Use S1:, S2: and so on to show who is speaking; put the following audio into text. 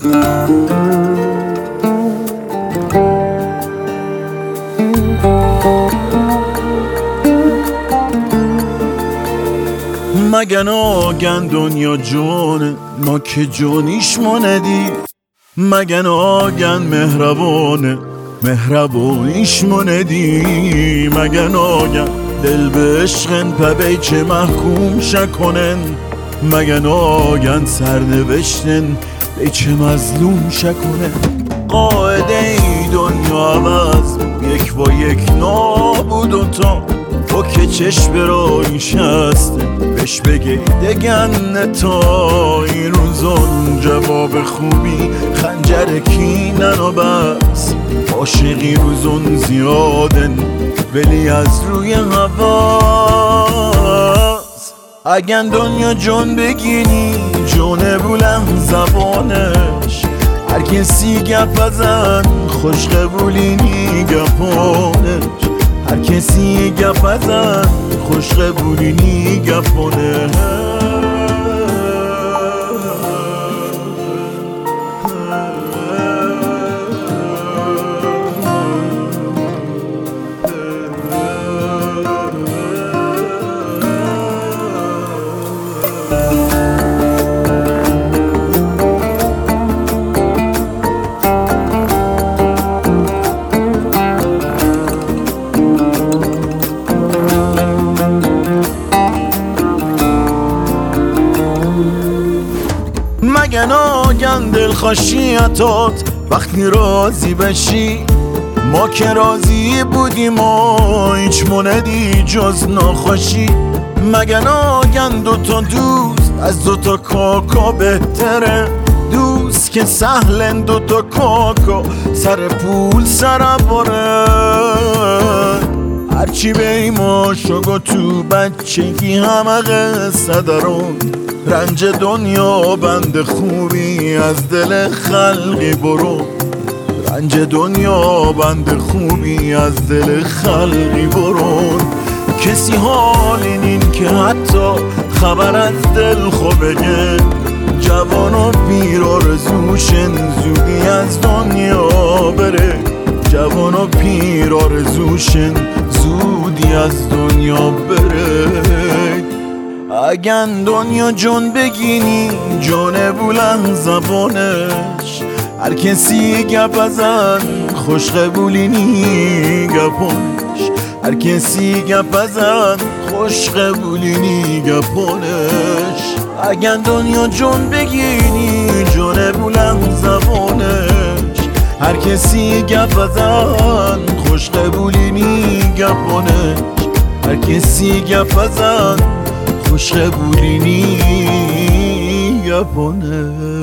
S1: مگه ناگن دنیا جونه ما که جونیش ماندی، مگه ناگن مهربانه مهربانیش ماندی، مگه ناگن دل به عشقن پبی چه محکوم شکنن، مگه ناگن سرنوشتن بی چه مظلوم شکنن. قاعده ای دنیا عوض یک با یک نابود و تا تو که چشم برای شسته بهش بگی دگن تا این روزان جواب خوبی خنجر کینن و بس عاشقی روزون زیادن ولی از روی هواست. اگه دنیا جون بگینی جونه بلند زبانش هر کسی گپ ازن خوش قبولینی گپانش، هر کسی گپ ازن خوش قبولینی گپانش. مگه ناگن دلخوشیتات وقتی راضی بشی، ما که راضی بودیم و هیچ موندی جز ناخوشی. مگه ناگن دوتا دوست از دوتا کاکا بهتره، دوست که سهلن دوتا کاکا سر پول سر باره. هرچی بیما شگو تو بچگی همه قصه دارون، رنج دنیا بند خوبی از دل خلقی برو، رنج دنیا بند خوبی از دل خلقی برون. کسی حال این که حتی خبر از دل خو بگه، جوان و پیر آرزوشن زودی از دنیا بره، جوان و پیر آرزوشن زودی از دنیا بره. اگن دنیا جون بگینی جون بلند زبانش هر کسی گپ ازن خوش قبولینی گپانش، هر کسی گپ ازن خوش قبولینی گپانش. اگن دنیا جون بگینی جون بلند زبانش هر کسی گپ ازن خوش قبولینی گپانش، هر کسی گپ ازن خوش قبولینی گپانه.